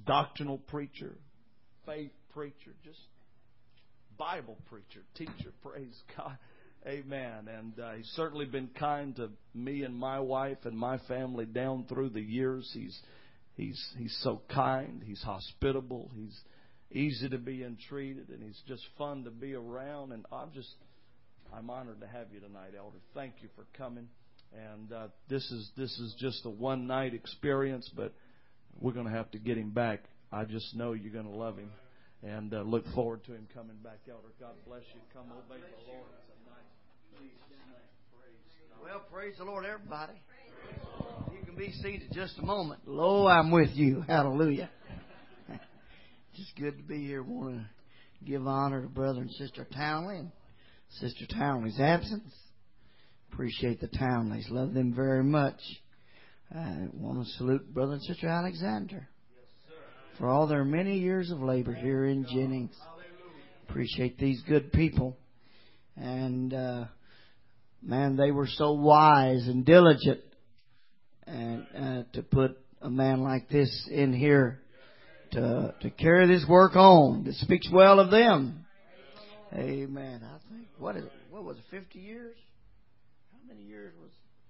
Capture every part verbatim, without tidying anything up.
doctrinal preacher, faith preacher, just Bible preacher, teacher. Praise God. Amen. And uh, he's certainly been kind to me and my wife and my family down through the years. He's he's he's so kind. He's hospitable. He's easy to be entreated, and he's just fun to be around. And I'm just I'm honored to have you tonight, Elder. Thank you for coming. And uh, this is this is just a one night experience, but we're going to have to get him back. I just know you're going to love him, and uh, look forward to him coming back, Elder. God bless you. Come obey the Lord. Well, praise the Lord, everybody. You can be seated just a moment. Lo, I'm with you. Hallelujah. Just good to be here. Want to give honor to Brother and Sister Townley and Sister Townley's absence. Appreciate the Townleys. Love them very much. I want to salute Brother and Sister Alexander for all their many years of labor here in Jennings. Appreciate these good people. And, uh, man, they were so wise and diligent and uh, to put a man like this in here to to carry this work on. It speaks well of them. Amen. I think, what is it? What was it, fifty years? How many years was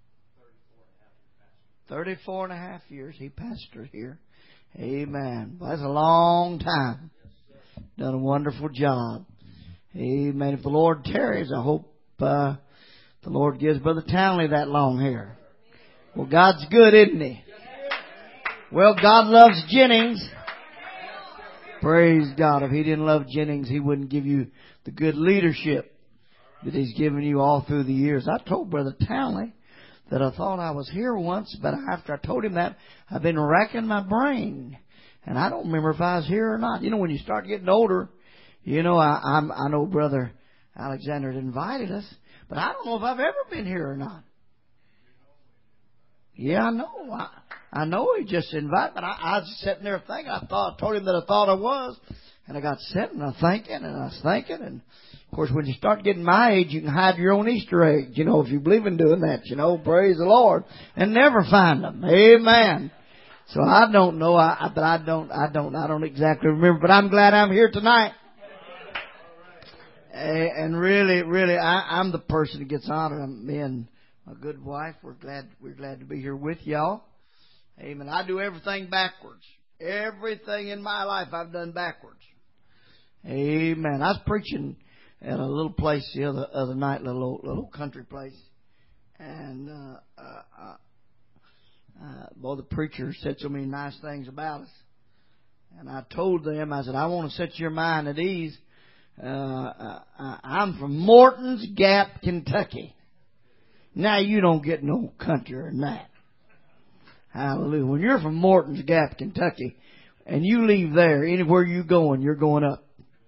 it? thirty-four and a half years he pastored here. Amen. Well, that's a long time. Done a wonderful job. Amen. If the Lord tarries, I hope uh, the Lord gives Brother Townley that long hair. Well, God's good, isn't He? Well, God loves Jennings. Praise God. If He didn't love Jennings, He wouldn't give you the good leadership that He's given you all through the years. I told Brother Townley that I thought I was here once, but after I told him that, I've been racking my brain. And I don't remember if I was here or not. You know, when you start getting older, you know, I, I'm, I know Brother Alexander had invited us, but I don't know if I've ever been here or not. Yeah, I know. I, I know he just invited, but I, I was sitting there thinking. I thought, I told him that I thought I was, and I got sitting, and I thinking, and I was thinking, and of course, when you start getting my age, you can hide your own Easter eggs. You know, if you believe in doing that, you know, praise the Lord, and never find them. Amen. So I don't know, I, but I don't, I don't, I don't exactly remember. But I'm glad I'm here tonight. And really, really, I, I'm the person that gets honored. Me and my good wife, we're glad, we're glad to be here with y'all. Amen. I do everything backwards. Everything in my life I've done backwards. Amen. I was preaching at a little place the other other night, little little country place, and uh, uh, uh, uh, boy, the preacher said so many nice things about us. And I told them, I said, I want to set your mind at ease. Uh, uh, I'm from Morton's Gap, Kentucky. Now you don't get no countryer than that. Hallelujah. When you're from Morton's Gap, Kentucky, and you leave there, anywhere you going, you're going up.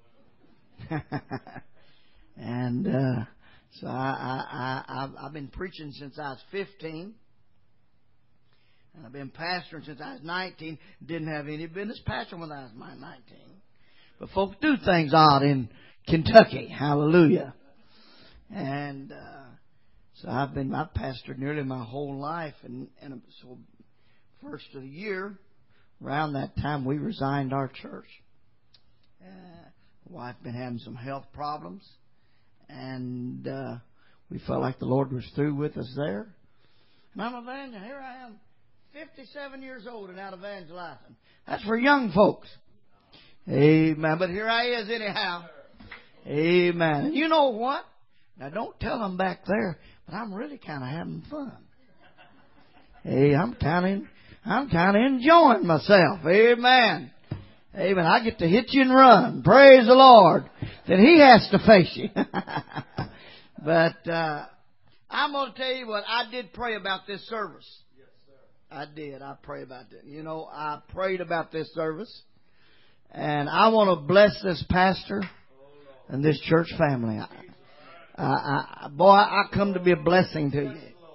And uh, so I, I, I, I've, I've been preaching since I was fifteen. And I've been pastoring since I was nineteen. Didn't have any business pastoring when I was nineteen. But folks do things odd in Kentucky. Hallelujah. And uh, so I've been, I've pastored nearly my whole life. And, and so first of the year, around that time, we resigned our church. Uh, wife been having some health problems. And uh, we felt like the Lord was through with us there. And I'm evangelizing. Here I am, fifty-seven years old and out evangelizing. That's for young folks. Amen. But here I is anyhow. Amen. And you know what? Now don't tell them back there, but I'm really kind of having fun. Hey, I'm kind of, I'm kind of enjoying myself. Amen. Amen. I get to hit you and run. Praise the Lord. Then He has to face you. But uh, I'm going to tell you what, I did pray about this service. Yes, sir. I did. I prayed about it. You know, I prayed about this service. And I want to bless this pastor and this church family. I, I, I, boy, I come to be a blessing to you.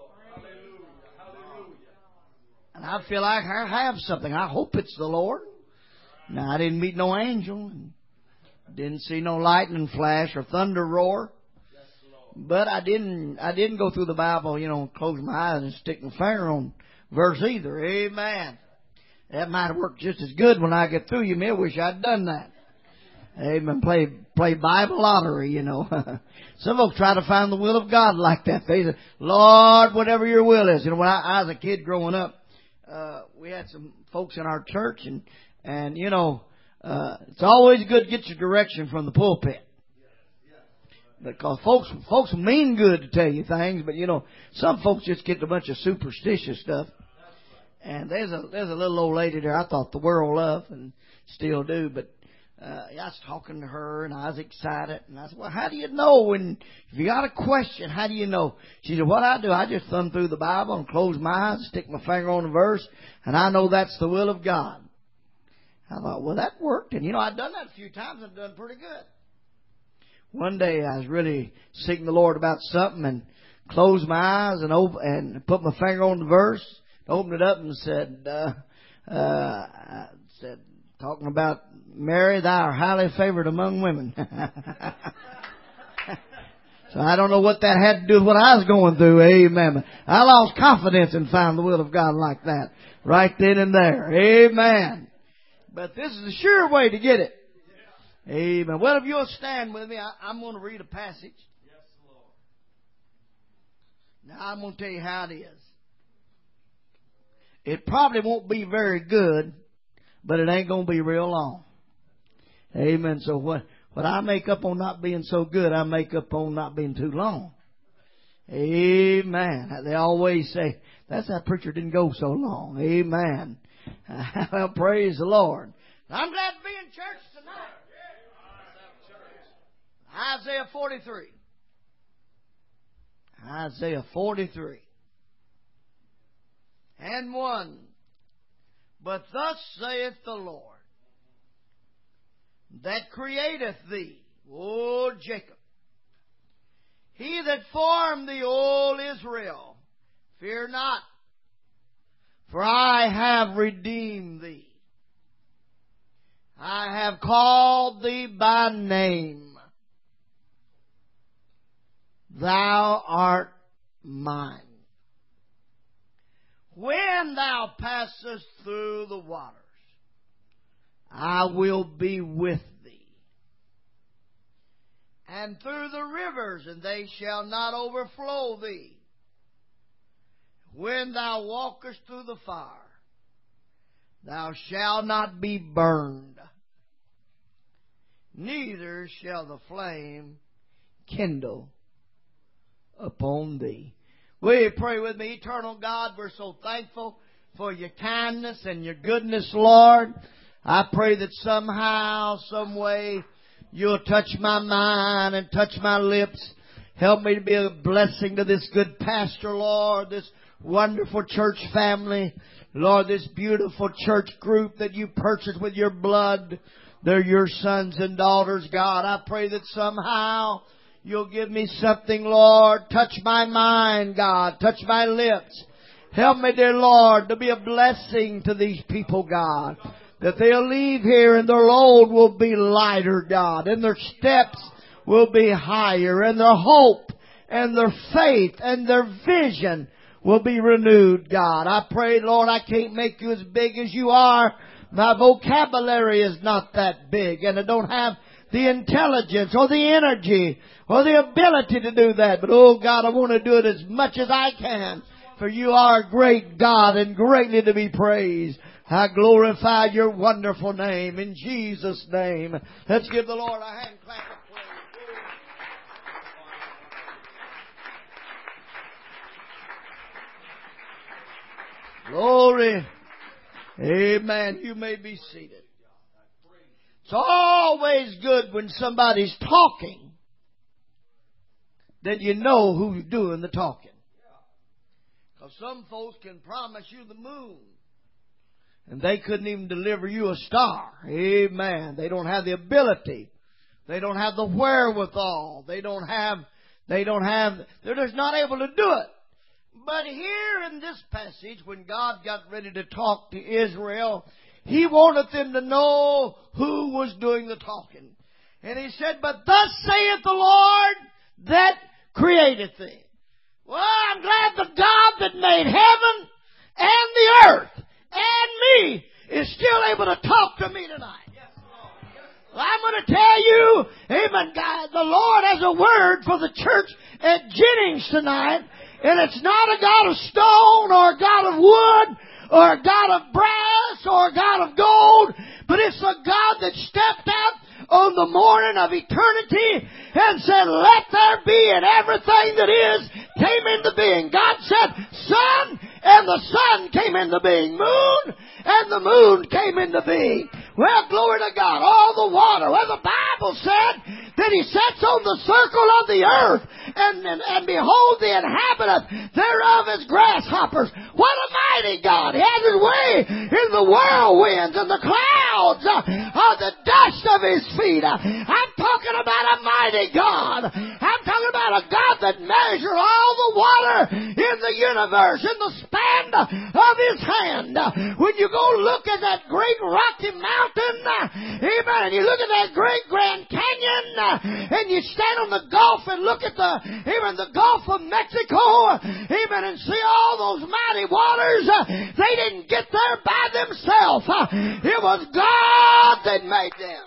And I feel like I have something. I hope it's the Lord. Now, I didn't meet no angel. And didn't see no lightning flash or thunder roar. But I didn't I didn't go through the Bible, you know, close my eyes and stick my finger on verse either. Amen. That might have worked just as good when I get through. You may wish I'd done that. Amen. Play, play Bible lottery, you know. Some folks try to find the will of God like that. They say, Lord, whatever your will is. You know, when I, I was a kid growing up, uh, we had some folks in our church and, and, you know, uh, it's always good to get your direction from the pulpit. Because folks, folks mean good to tell you things, but you know, some folks just get a bunch of superstitious stuff. And there's a, there's a little old lady there I thought the world loved and still do, but Uh, I was talking to her and I was excited and I said, well, how do you know when, if you got a question, how do you know? She said, what I do, I just thumb through the Bible and close my eyes, stick my finger on the verse, and I know that's the will of God. I thought, well, that worked. And you know, I'd done that a few times and done pretty good. One day I was really seeking the Lord about something and closed my eyes and open, and put my finger on the verse, opened it up and said, uh, uh, I said, talking about Mary, thou art highly favored among women. So I don't know what that had to do with what I was going through. Amen. I lost confidence and found the will of God like that. Right then and there. Amen. But this is a sure way to get it. Amen. Well, if you'll stand with me, I, I'm going to read a passage. Now, I'm going to tell you how it is. It probably won't be very good, but it ain't going to be real long. Amen. So what, what I make up on not being so good, I make up on not being too long. Amen. They always say, that's that preacher didn't go so long. Amen. Well, praise the Lord. I'm glad to be in church tonight. Isaiah forty-three. Isaiah forty-three. And one. But thus saith the Lord, that createth thee, O Jacob, he that formed thee, O Israel, fear not, for I have redeemed thee. I have called thee by name. Thou art mine. When thou passest through the waters, I will be with thee. And through the rivers, and they shall not overflow thee. When thou walkest through the fire, thou shalt not be burned, neither shall the flame kindle upon thee. Will you pray with me? Eternal God, we're so thankful for your kindness and your goodness, Lord. I pray that somehow, some way, you'll touch my mind and touch my lips. Help me to be a blessing to this good pastor, Lord, this wonderful church family. Lord, this beautiful church group that you purchased with your blood. They're your sons and daughters, God. I pray that somehow you'll give me something, Lord. Touch my mind, God. Touch my lips. Help me, dear Lord, to be a blessing to these people, God. That they'll leave here and their load will be lighter, God. And their steps will be higher. And their hope and their faith and their vision will be renewed, God. I pray, Lord, I can't make you as big as you are. My vocabulary is not that big. And I don't have the intelligence or the energy or the ability to do that. But, oh, God, I want to do it as much as I can. For you are a great God and greatly to be praised. I glorify your wonderful name in Jesus' name. Let's give the Lord a hand clap of praise. Glory. Amen. You may be seated. It's always good when somebody's talking that you know who's doing the talking. Because some folks can promise you the moon, and they couldn't even deliver you a star. Amen. They don't have the ability. They don't have the wherewithal. They don't have, they don't have, they're just not able to do it. But here in this passage, when God got ready to talk to Israel, He wanted them to know who was doing the talking. And He said, but thus saith the Lord that created thee. Well, I'm glad the God that made heaven and the earth and me is still able to talk to me tonight. Well, I'm going to tell you, amen, God, the Lord has a word for the church at Jennings tonight. And it's not a God of stone or a God of wood or a God of brass or a God of gold, but it's a God that stepped out on the morning of eternity and said, let there be, and everything that is came into being. God said, sun, and the sun came into being. Moon, and the moon came into being. Well, glory to God. All the water. Well, the Bible said that He sits on the circle of the earth, and, and, and behold, the inhabitants thereof as grasshoppers. What a mighty God. He has His way in the whirlwinds and the clouds uh, of the dust of His feet. Uh, I'm talking about a mighty God. I'm talking about a God that measures all the water in the universe in the span of His hand. Uh, when you go look at that great Rocky Mountain, uh, amen, and you look at that great Grand Canyon, uh, and you stand on the Gulf and look at the, even the Gulf of Mexico, amen, and see all those mighty waters, uh, they didn't get there by themselves. Uh, it was God that made them.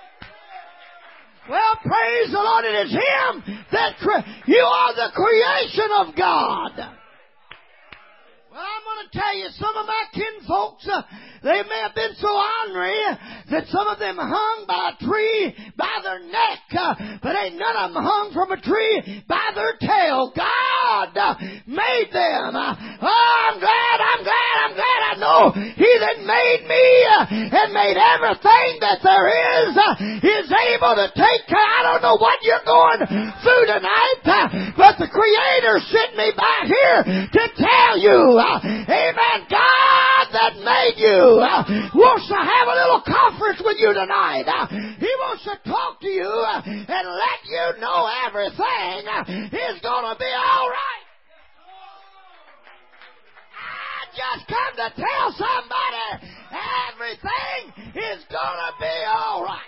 Well, praise the Lord, it is Him that, cre- you are the creation of God. Well, I'm going to tell you, some of my kinfolks, uh, they may have been so ornery that some of them hung by a tree by their neck, uh, but ain't none of them hung from a tree by their tail. God uh, made them. Uh, oh, I'm glad, I'm glad, I'm glad I know He that made me uh, and made everything that there is uh, is able to take care. I don't know what you're going through tonight, uh, but the Creator sent me by here to tell you, uh, amen, God that made you Uh, wants to have a little conference with you tonight. Uh, he wants to talk to you uh, and let you know everything uh, is going to be all right. I just come to tell somebody everything is going to be all right.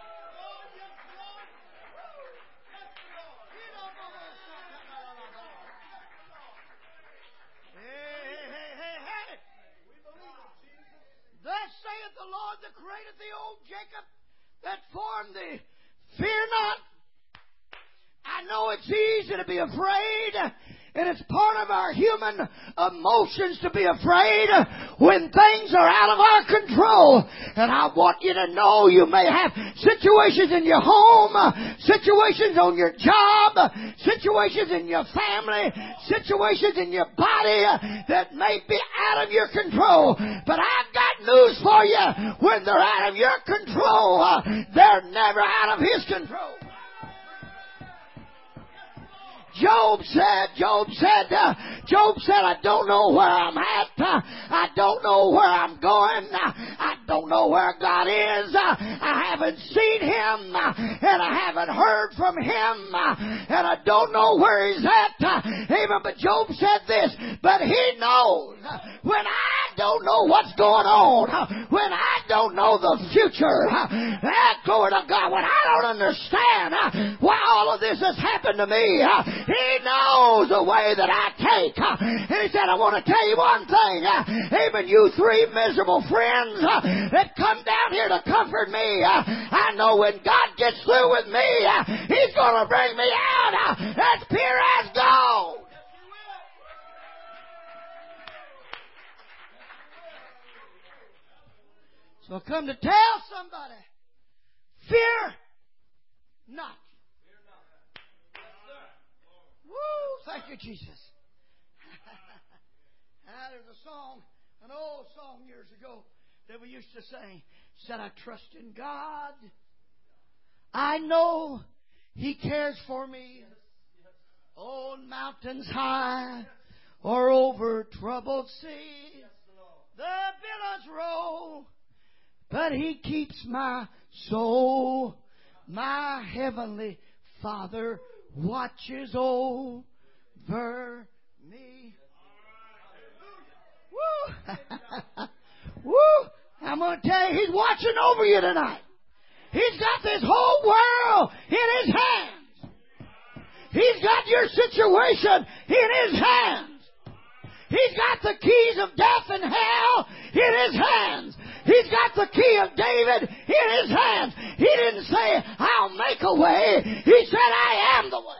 Thus saith the Lord that created thee, O Jacob, that formed thee. Fear not. I know it's easy to be afraid, and it's part of our human emotions to be afraid when things are out of our control. And I want you to know you may have situations in your home, situations on your job, situations in your family, situations in your body that may be out of your control. But I've got news for you. When they're out of your control, they're never out of His control. Job said, Job said, uh, Job said, I don't know where I'm at. Uh, I don't know where I'm going. Uh, I don't know where God is. Uh, I haven't seen Him, uh, and I haven't heard from Him, uh, and I don't know where He's at. Uh, amen. But Job said this, but He knows uh, when I don't know what's going on, uh, when I don't know the future, uh, that glory to God, when I don't understand uh, why all of this has happened to me, uh, He knows the way that I take. And He said, I want to tell you one thing. Even you three miserable friends that come down here to comfort me, I know when God gets through with me, He's going to bring me out as pure as gold. So I come to tell somebody, fear not. Woo! Thank you, Jesus. ah, there's a song, an old song years ago that we used to sing. Said, I trust in God. I know He cares for me. On mountains high or over troubled seas, the billows roll, but He keeps my soul. My heavenly Father watches over me. Woo! Woo! I'm going to tell you, He's watching over you tonight. He's got this whole world in His hands. He's got your situation in His hands. He's got the keys of death and hell in His hands. He's got the key of David in His hands. He didn't say, I'll make a way. He said, I am the way.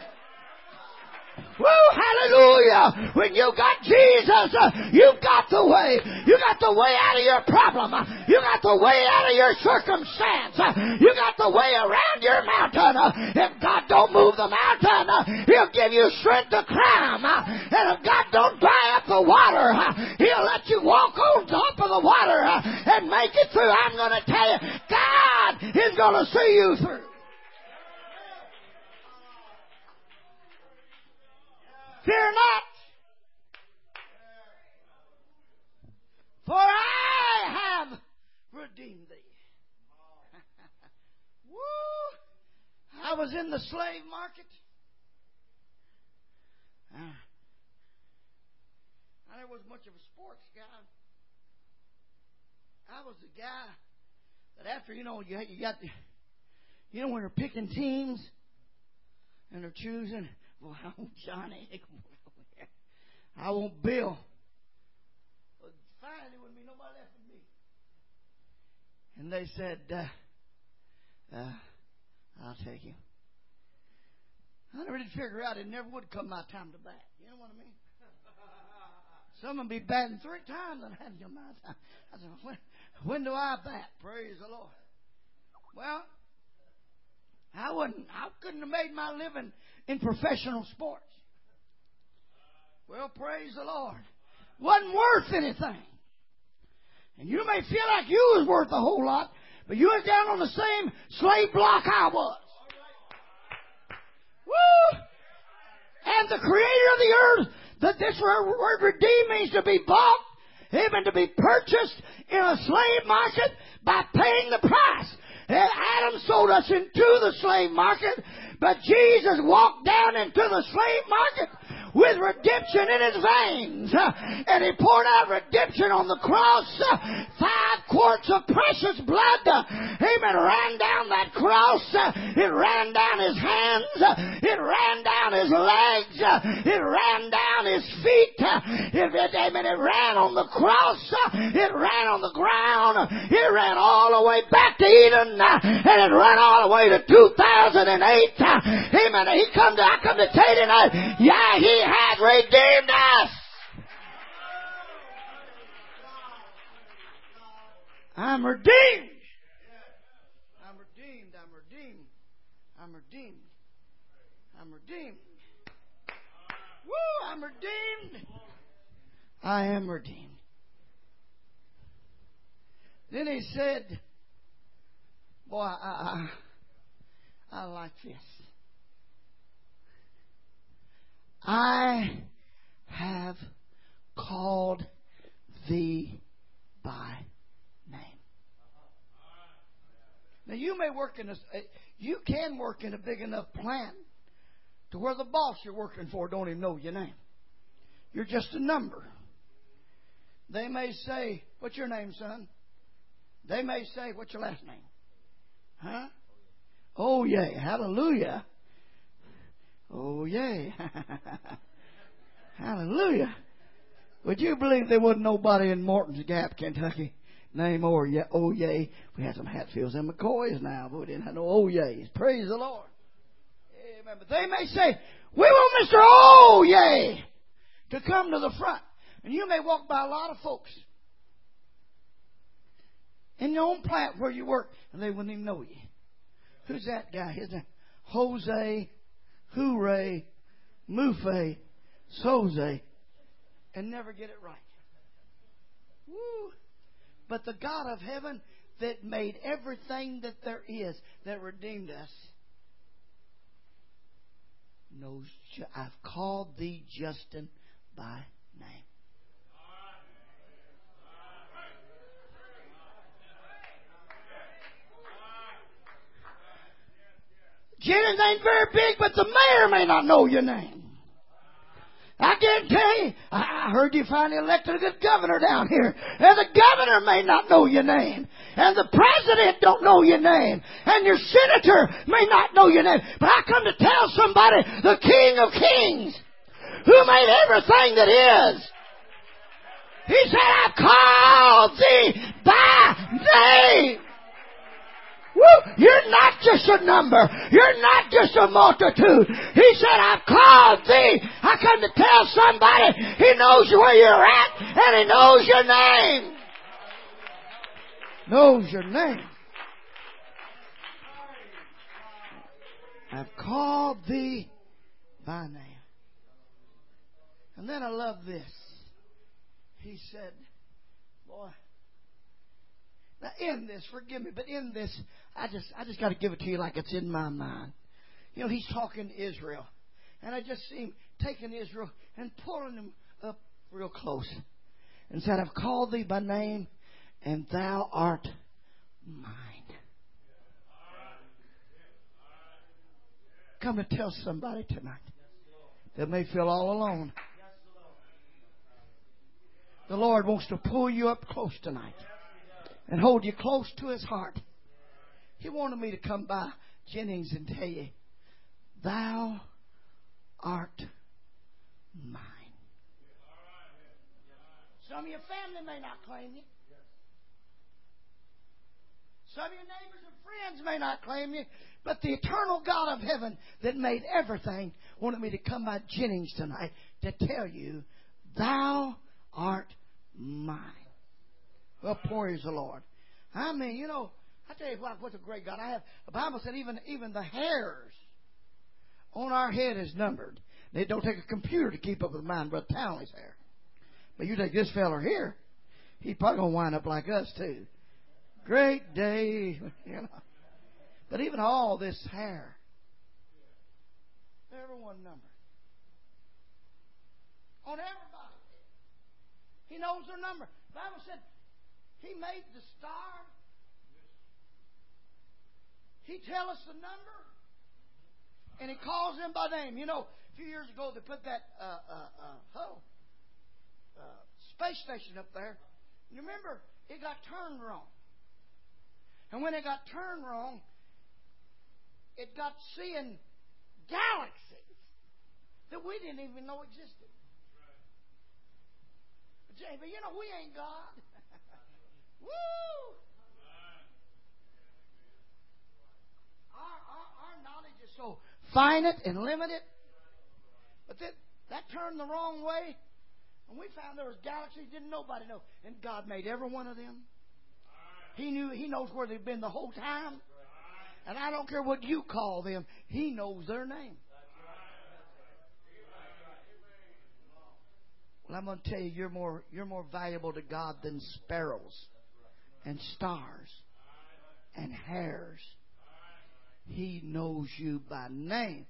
Woo, hallelujah. When you got Jesus, uh, you've got the way. You got the way out of your problem. Uh, you got the way out of your circumstance. Uh, you got the way around your mountain. Uh, if God don't move the mountain, uh, He'll give you strength to climb. Uh, and if God don't dry up the water, uh, He'll let you walk on top of the water uh, and make it through. I'm going to tell you, God is going to see you through. Fear not, for I have redeemed thee. Woo! I was in the slave market. Uh, I never was much of a sports guy. I was the guy that after, you know, you, you got the, you know, when they're picking teams and they're choosing, well, I want Johnny. I want Bill. But finally, there wouldn't be nobody left with me. And they said, uh, uh, I'll take him. I never did figure out it never would come my time to bat. You know what I mean? Some of them be batting three times and I hadn't come my time. I said, when, when do I bat? Praise the Lord. Well, I wouldn't. I couldn't have made my living in professional sports. Well, praise the Lord. Wasn't worth anything. And you may feel like you was worth a whole lot, but you was down on the same slave block I was. Woo! And the Creator of the earth, that this word redeem means to be bought, even to be purchased in a slave market by paying the price. And Adam sold us into the slave market, but Jesus walked down into the slave market with redemption in His veins. And He poured out redemption on the cross. Five quarts of precious blood, amen, ran down that cross. It ran down His hands. It ran down His legs. It ran down His feet. It, it, amen, it ran on the cross. It ran on the ground. It ran all the way back to Eden. And it ran all the way to two thousand eight. Amen. He come to, I come to tell you tonight, yeah, He has redeemed us. I'm redeemed. I'm redeemed. I'm redeemed. I'm redeemed. I'm redeemed. Woo! I'm redeemed. I am redeemed. Then He said, boy, I, I, I like this. I have called thee by name. Now you may work in a, you can work in a big enough plant to where the boss you're working for don't even know your name. You're just a number. They may say, what's your name, son? They may say, what's your last name? Huh? Oh, yay. Hallelujah. Oh, yay. Hallelujah. Would you believe there wasn't nobody in Morton's Gap, Kentucky, named Oh, yeah, oh yay? We had some Hatfields and McCoys now, but we didn't have no Oh, yays. Praise the Lord. Amen. But they may say, we want Mister Oh, yay to come to the front. And you may walk by a lot of folks in your own plant where you work, and they wouldn't even know you. Who's that guy? His name Jose, Hooray, Mufe, Soze, and never get it right. Woo! But the God of heaven that made everything that there is, that redeemed us, knows. I've called thee Justin by name. Jennings ain't very big, but the mayor may not know your name. I guarantee you, I heard you finally elected a good governor down here. And the governor may not know your name. And the president don't know your name. And your senator may not know your name. But I come to tell somebody, the King of Kings, who made everything that is, He said, I've called thee by name. Woo! You're not just a number. You're not just a multitude. He said, I've called thee. I come to tell somebody He knows where you're at and He knows your name. Knows your name. I've called thee by name. And then I love this. He said, boy, now in this, forgive me, but in this, I just I just got to give it to you like it's in my mind. You know, He's talking to Israel. And I just see Him taking Israel and pulling them up real close. And said, I've called thee by name, and thou art mine. Come and tell somebody tonight that may feel all alone. The Lord wants to pull you up close tonight and hold you close to His heart. He wanted me to come by Jennings and tell you, thou art mine. Some of your family may not claim you. Some of your neighbors and friends may not claim you. But the eternal God of heaven that made everything wanted me to come by Jennings tonight to tell you, thou art mine. Well, praise the Lord. I mean, you know, I tell you what, what's a great God I have. The Bible said even, even the hairs on our head is numbered. It don't take a computer to keep up with mine, Brother Townley's hair. But you take this fella here, he's probably going to wind up like us too. Great day, you know. But even all this hair, everyone numbered. On everybody. He knows their number. The Bible said He made the star. He tells us the number. And He calls them by name. You know, a few years ago they put that uh, uh, uh, oh, uh, space station up there. You remember, it got turned wrong. And when it got turned wrong, it got seeing galaxies that we didn't even know existed. But, but you know, we ain't God. Woo! Our, our, our knowledge is so finite and limited. But that, that turned the wrong way. And we found there was galaxies didn't nobody know. And God made every one of them. He knew. He knows where they've been the whole time. And I don't care what you call them. He knows their name. Well, I'm going to tell you, you're more, you're more valuable to God than sparrows and stars and hairs. He knows you by name.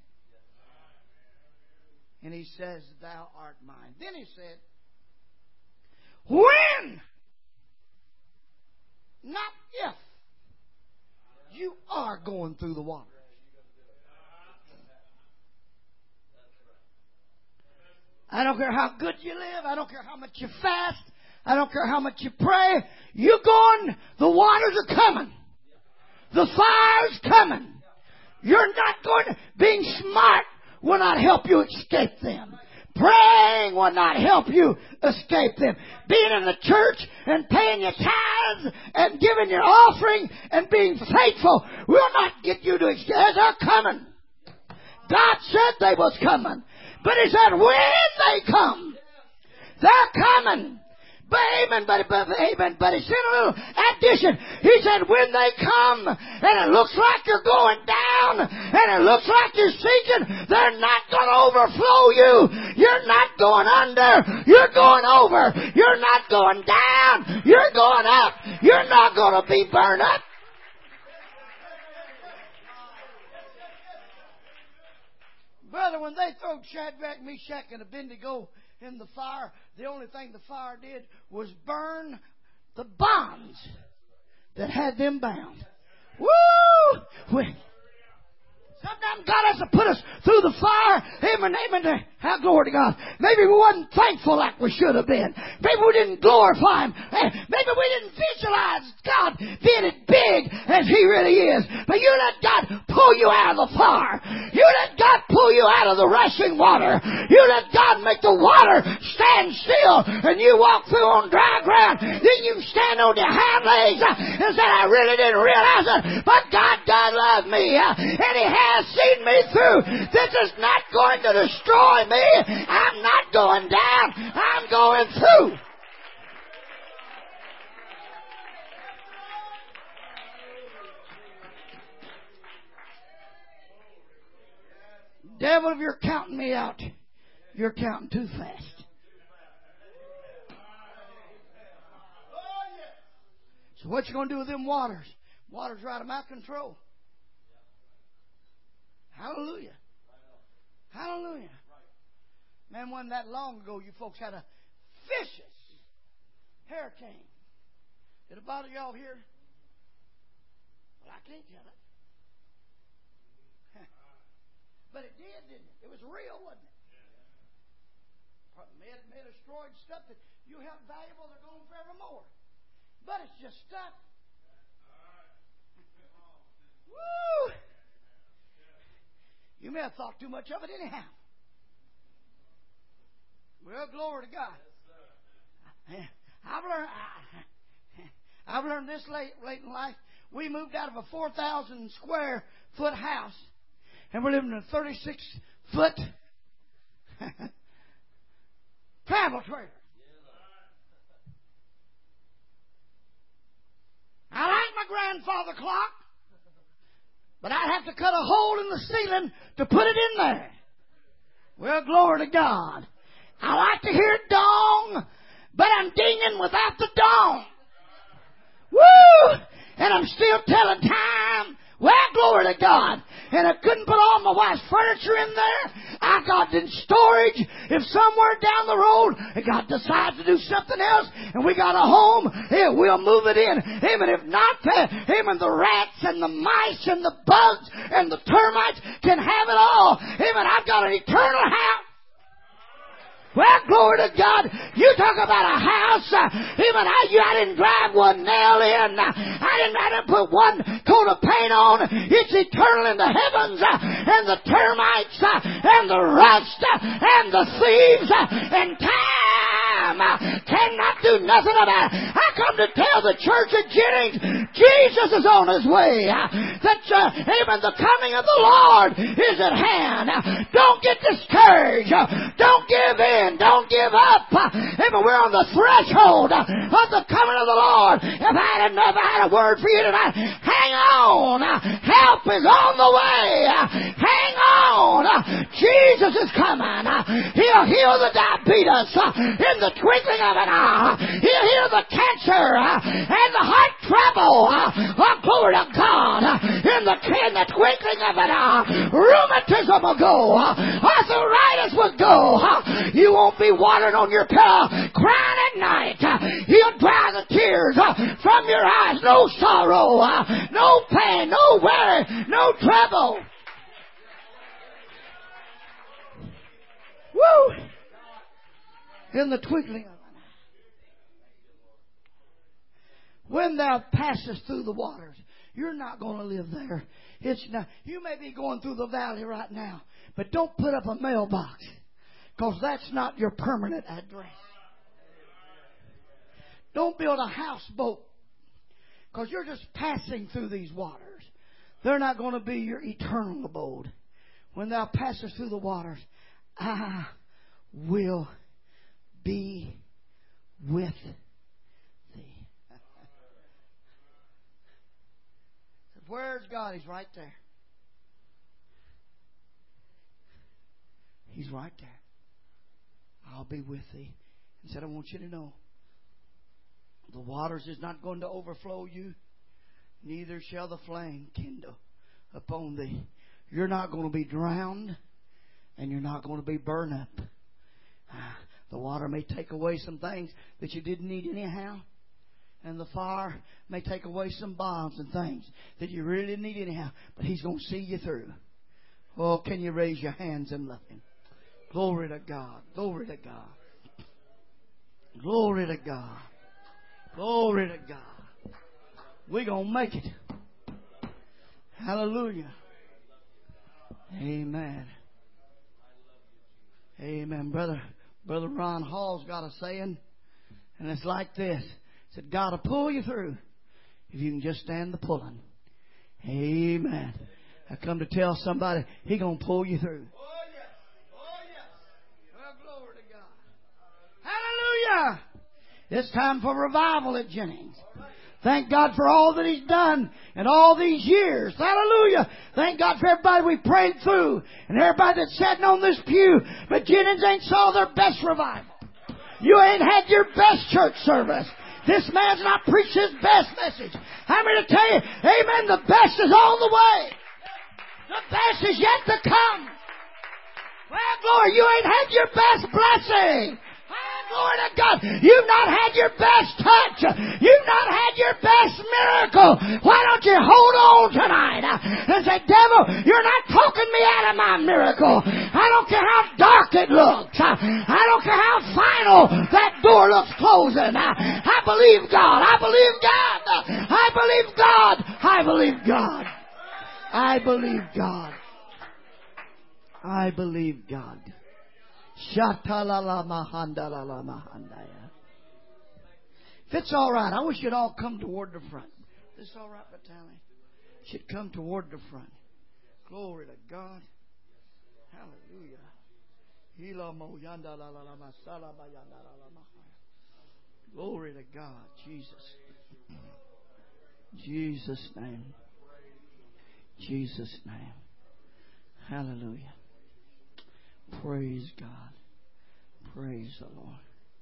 And He says, thou art mine. Then He said, when, not if, you are going through the water. I don't care how good you live. I don't care how much you fast. I don't care how much you pray. You're going, the waters are coming. The fire's coming. You're not going, being smart will not help you escape them. Praying will not help you escape them. Being in the church and paying your tithes and giving your offering and being faithful will not get you to escape. They're coming. God said they was coming. But He said when they come, they're coming. But amen, but, but, amen, but He said a little addition. He said when they come and it looks like you're going down and it looks like you're sinking, they're not going to overflow you. You're not going under. You're going over. You're not going down. You're going up. You're not going to be burned up. Brother, when they threw Shadrach, Meshach, and Abednego in the fire, the only thing the fire did was burn the bonds that had them bound. Woo! We, sometimes God has to put us through the fire. Amen, amen. How glory to God. Maybe we wasn't thankful like we should have been. Maybe we didn't glorify Him. Maybe we didn't visualize God being as big as He really is. But you let God pull you out of the fire. You let God pull you out of the rushing water. You let God make the water stand still and you walk through on dry ground. Then you stand on your hind legs and say, I really didn't realize it, but God does love me and He has seen me through. This is not going to destroy me. I'm not going down. I'm going through. Devil, if you're counting me out, you're counting too fast. So what you going to do with them waters? Water's right out of my control. Hallelujah. Hallelujah. Man, wasn't that long ago you folks had a vicious hurricane. Did it bother y'all here? Well, I can't tell it. But it did, didn't it? It was real, wasn't it? It may have destroyed stuff that you held valuable, they're going forevermore. But it's just stuff. Woo! You may have thought too much of it anyhow. Well, glory to God. I've learned, I've learned this late, late in life. We moved out of a four thousand square foot house. And we're living in a thirty-six foot travel trailer. I like my grandfather clock, but I'd have to cut a hole in the ceiling to put it in there. Well, glory to God. I like to hear it dong, but I'm dinging without the dong. Woo! And I'm still telling time. Well, glory to God. And I couldn't put all my wife's furniture in there. I got it in storage. If somewhere down the road God decides to do something else and we got a home, hey, we'll move it in. Amen. If not, amen, the rats and the mice and the bugs and the termites can have it all. Amen. I've got an eternal house. Well, glory to God. You talk about a house. Uh, even I, you, I didn't drive one nail in. Uh, I didn't, I didn't put one coat of paint on. It's eternal in the heavens. Uh, and the termites uh, and the rust uh, and the thieves uh, and time uh, cannot do nothing about it. I come to tell the church at Jennings, Jesus is on His way. Uh, that uh, even the coming of the Lord is at hand. Uh, don't get discouraged. Uh, don't give in. Don't give up. Amen. We're on the threshold of the coming of the Lord. If I had enough, I had a word for you tonight. Hang on. Help is on the way. Hang on. Jesus is coming. He'll heal the diabetes in the twinkling of an eye. He'll heal the cancer and the heart trouble. Oh, glory to God. In the, in the twinkling of an eye. Rheumatism will go. Arthritis will go. You won't be watering on your pillow, crying at night. He'll dry the tears from your eyes. No sorrow, no pain, no worry, no trouble. Woo! In the twinkling of an eye. When thou passest through the waters, you're not going to live there. It's not. You may be going through the valley right now, but don't put up a mailbox. Because that's not your permanent address. Don't build a houseboat. Because you're just passing through these waters. They're not going to be your eternal abode. When thou passest through the waters, I will be with thee. Where's God? He's right there. He's right there. I'll be with thee. He said, I want you to know the waters is not going to overflow you, neither shall the flame kindle upon thee. You're not going to be drowned, and you're not going to be burned up. The water may take away some things that you didn't need anyhow, and the fire may take away some bombs and things that you really didn't need anyhow, but He's going to see you through. Oh, can you raise your hands and love Him? Glory to God. Glory to God. Glory to God. Glory to God. We're going to make it. Hallelujah. Amen. Amen. Brother, Brother Ron Hall's got a saying, and it's like this. He said, God will pull you through if you can just stand the pulling. Amen. I come to tell somebody, He's going to pull you through. Oh, yes. Oh, yes. Well, glory to God. Hallelujah. It's time for revival at Jennings. Thank God for all that He's done in all these years. Hallelujah. Thank God for everybody we prayed through and everybody that's sitting on this pew. But Jennings ain't saw their best revival. You ain't had your best church service. This man's not preached his best message. I'm here to tell you, amen, the best is on the way. The best is yet to come. Well, glory, you ain't had your best blessing. Glory to God. You've not had your best touch. You've not had your best miracle. Why don't you hold on tonight and say, devil, you're not talking me out of my miracle. I don't care how dark it looks. I don't care how final that door looks closing. I believe God. I believe God. I believe God. I believe God. I believe God. I believe God. Shatalala mahandalala mahandaya. If it's all right, I wish you'd all come toward the front. If it's all right, Vitaly, should come toward the front. Glory to God. Hallelujah. Glory to God. Jesus. Jesus' name. Jesus' name. Hallelujah. Praise God. Praise the Lord.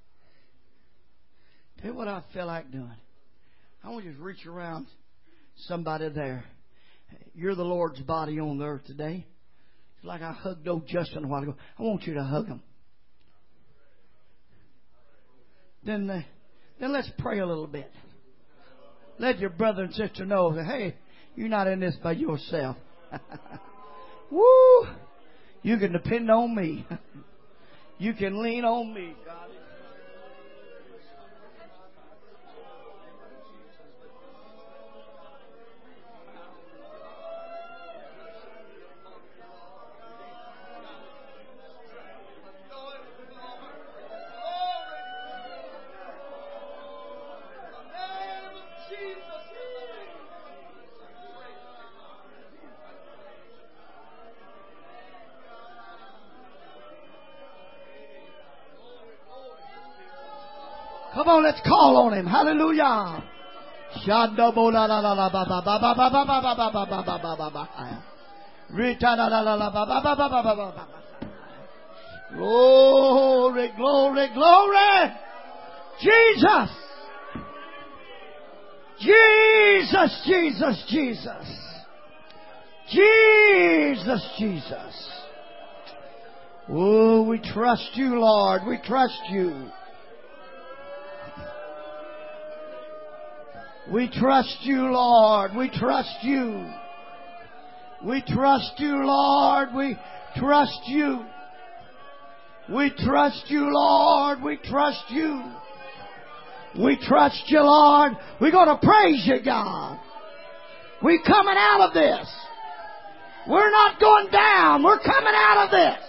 Tell you what I feel like doing. I want you to reach around somebody there. You're the Lord's body on the earth today. It's like I hugged old Justin a while ago. I want you to hug him. Then, uh, then let's pray a little bit. Let your brother and sister know that, hey, you're not in this by yourself. Woo! You can depend on me. You can lean on me, God. Come on, let's call on Him. Hallelujah. Glory, glory, glory. Jesus. Jesus, Jesus, Jesus. Jesus, Jesus. Oh, we trust you, Lord. We trust you. We trust you, Lord. We trust you. We trust you, Lord. We trust you. We trust you, Lord. We trust you. We trust you, Lord. We're going to praise you, God. We're coming out of this. We're not going down. We're coming out of this.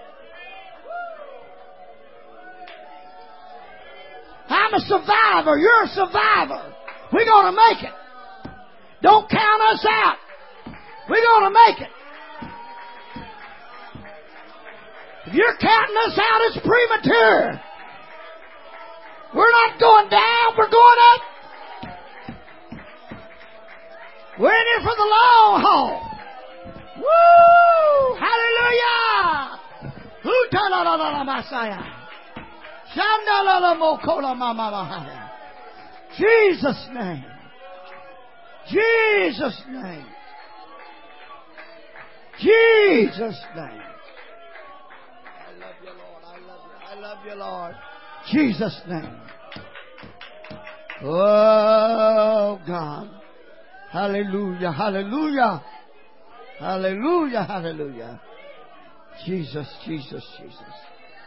I'm a survivor. You're a survivor. We're going to make it. Don't count us out. We're going to make it. If you're counting us out, it's premature. We're not going down. We're going up. We're in here for the long haul. Woo! Hallelujah! Hoo-ta-la-la-la-la-Messiah. Shanda-la-la-mo-ko-la-ma-ma-ma-ha. Jesus' name. Jesus' name. Jesus' name. I love you, Lord. I love you. I love you, Lord. Jesus' name. Oh, God. Hallelujah. Hallelujah. Hallelujah. Hallelujah. Jesus, Jesus, Jesus.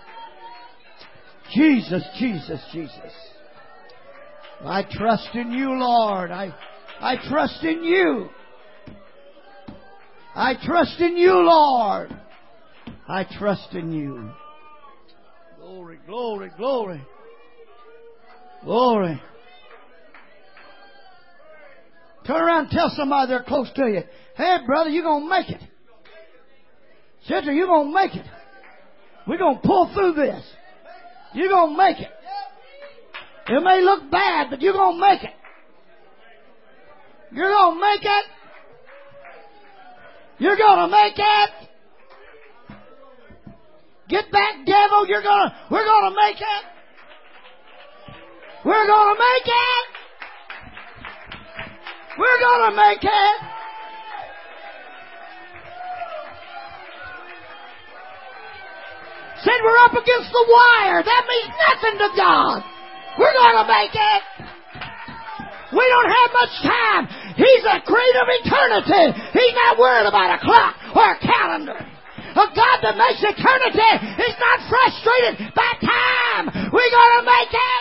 Jesus, Jesus, Jesus. I trust in you, Lord. I, I trust in you. I trust in you, Lord. I trust in you. Glory, glory, glory. Glory. Turn around and tell somebody they're close to you. Hey, brother, you're going to make it. Sister, you're going to make it. We're going to pull through this. You're going to make it. It may look bad, but you're going to make it. You're going to make it. You're going to make it. Get back, devil. You're going to, we're going to make it. We're going to make it. We're going to make it. Said we're up against the wire. That means nothing to God. We're going to make it. We don't have much time. He's the creator of eternity. He's not worried about a clock or a calendar. A God that makes eternity is not frustrated by time. We're going to make it.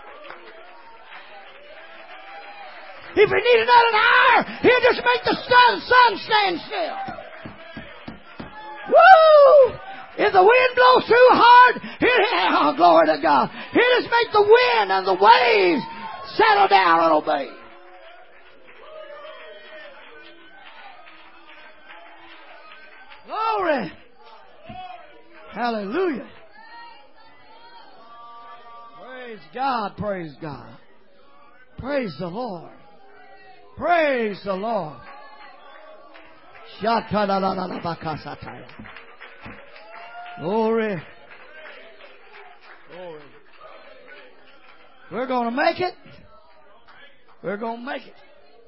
If we need another hour, he'll just make the sun, sun stand still. Woo! If the wind blows too hard, he'll, oh, glory to God. He'll just make the wind and the waves settle down and obey. Glory. Hallelujah. Praise God, praise God. Praise the Lord. Praise the Lord. Glory. Glory. We're going to make it. We're going to make it.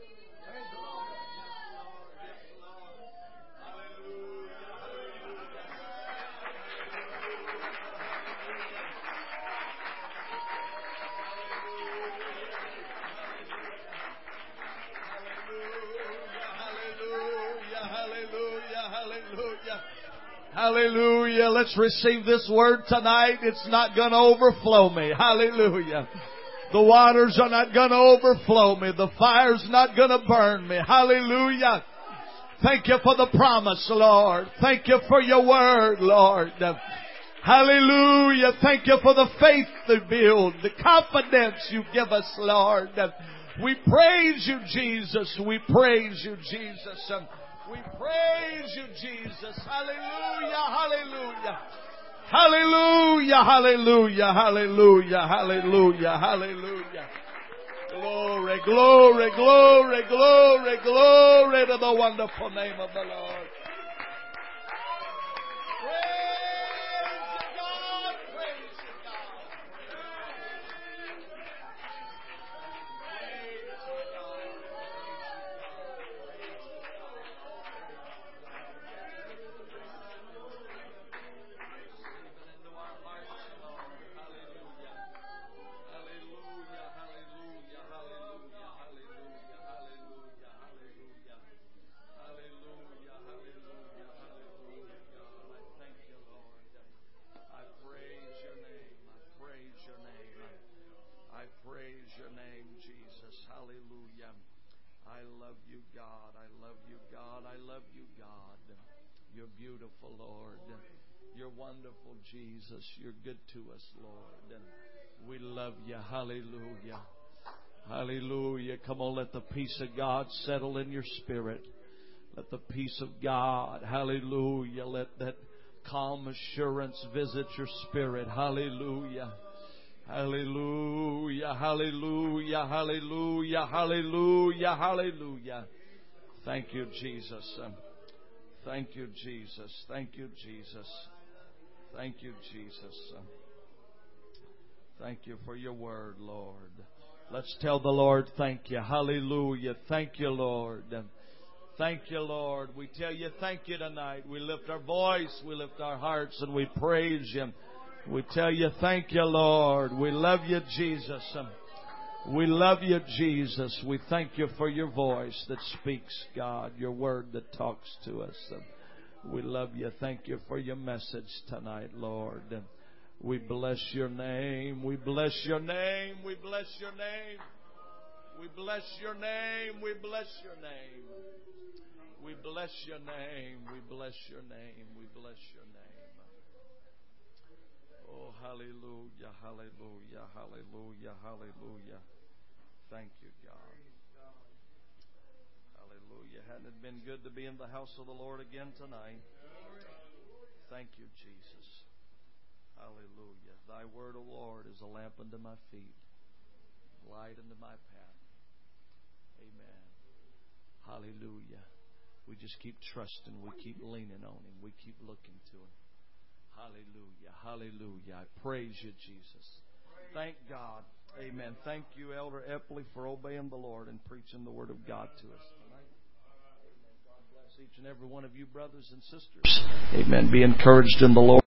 Hallelujah. Let's receive this word tonight. It's not going to overflow me. Hallelujah. The waters are not going to overflow me. The fire's not going to burn me. Hallelujah. Thank you for the promise, Lord. Thank you for your word, Lord. Hallelujah. Thank you for the faith to build, the confidence you give us, Lord. We praise you, Jesus. We praise you, Jesus. We praise you, Jesus. Hallelujah, hallelujah. Hallelujah, hallelujah, hallelujah, hallelujah, hallelujah. Glory, glory, glory, glory, glory to the wonderful name of the Lord. Praise God, praise God. Beautiful, Lord. You're wonderful, Jesus. You're good to us, Lord. We love you. Hallelujah. Hallelujah. Come on, let the peace of God settle in your spirit. Let the peace of God, hallelujah, let that calm assurance visit your spirit. Hallelujah. Hallelujah. Hallelujah. Hallelujah. Hallelujah. Hallelujah. Thank you, Jesus. Thank you, Jesus. Thank you, Jesus. Thank you, Jesus. Thank you for your word, Lord. Let's tell the Lord, thank you. Hallelujah. Thank you, Lord. Thank you, Lord. We tell you thank you tonight. We lift our voice, we lift our hearts, and we praise you. We tell you thank you, Lord. We love you, Jesus. We love you, Jesus. We thank you for your voice that speaks, God, your word that talks to us. We love you. Thank you for your message tonight, Lord. We bless your name. We bless your name. We bless your name. We bless your name. We bless your name. We bless bless your name. We bless your name. We bless your name. Oh, hallelujah, hallelujah, hallelujah, hallelujah. Thank you, God. Hallelujah. Hadn't it been good to be in the house of the Lord again tonight? Thank you, Jesus. Hallelujah. Thy word, O Lord, is a lamp unto my feet, light unto my path. Amen. Hallelujah. We just keep trusting. We keep leaning on Him. We keep looking to Him. Hallelujah. Hallelujah. I praise you, Jesus. Thank God. Amen. Thank you, Elder Epley, for obeying the Lord and preaching the Word of God to us tonight. God bless each and every one of you, brothers and sisters. Amen. Be encouraged in the Lord.